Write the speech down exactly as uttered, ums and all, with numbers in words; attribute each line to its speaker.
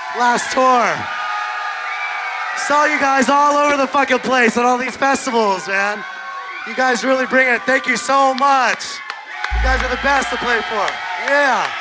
Speaker 1: last tour. Saw you guys all over the fucking place at all these festivals, man. You guys really bring it. Thank you so much. You guys are the best to play for. Yeah.